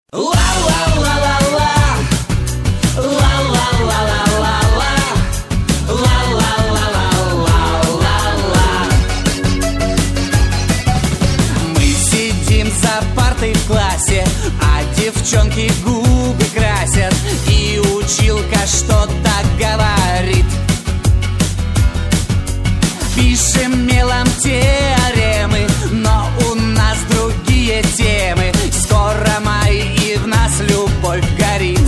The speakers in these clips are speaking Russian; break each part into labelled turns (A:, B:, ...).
A: Мы сидим за партой в классе, а девчонки губы красят, и училка что-то говорит. Пишем мелом теоремы, но у нас другие темы. Скоро май, и в нас любовь горит.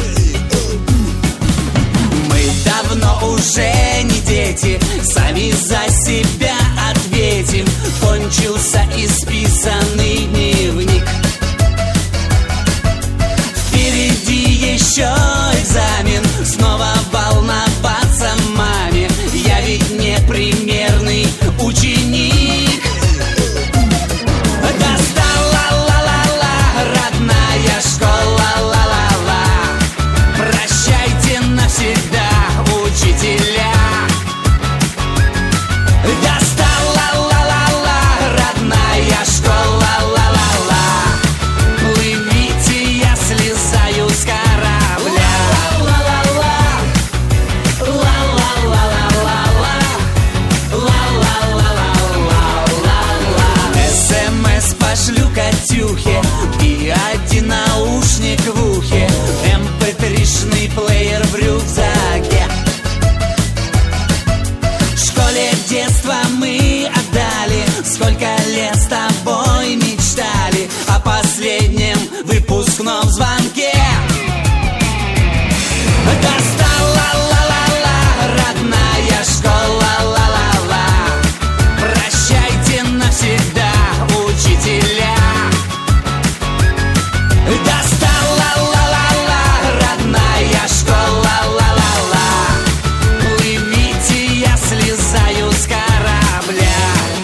A: Мы давно уже не дети, сами за себя ответим. Кончился исписанный дневник. Впереди еще экзамен, снова волноваться маме. Я ведь не примерный ученик. Достала ла-ла-ла, родная школа, ла-ла-ла. Прощайте навсегда, учителя. Достала ла-ла-ла, родная школа, ла-ла-ла. Плывите, я слезаю с корабля. СМС пошлю Катюхе, и один наушник в ухе, MP3-шный плеер в рюкзаке. В школе детства мы отдали, сколько лет с тобой мечтали о последнем выпускном звонке. Достала ла-ла-ла, родная школа, ла-ла-ла. Прощайте навсегда, учителя. Достала ла-ла-ла, родная школа, ла-ла-ла. Плывите, я слезаю с корабля.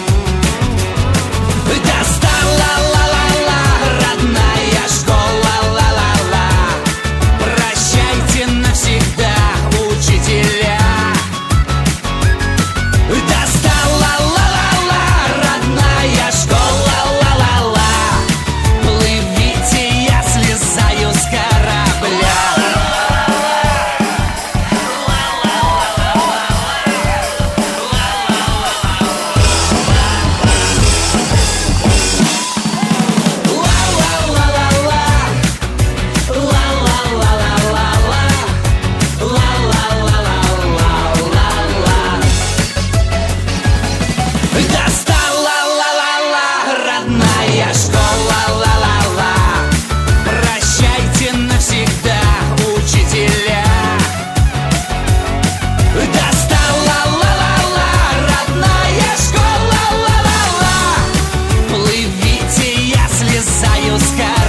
A: Достала ла-ла-ла, родная школа, ла-ла-ла. Прощайте навсегда, учителя. Достала ла-ла-ла, родная школа, ла-ла-ла. Плывите, я слезаю с корабля. Достала ла-ла-ла, родная школа, ла-ла-ла. Прощайте навсегда, учителя. Достала ла-ла-ла, родная школа, ла-ла-ла. Плывите, я слезаю с корабля.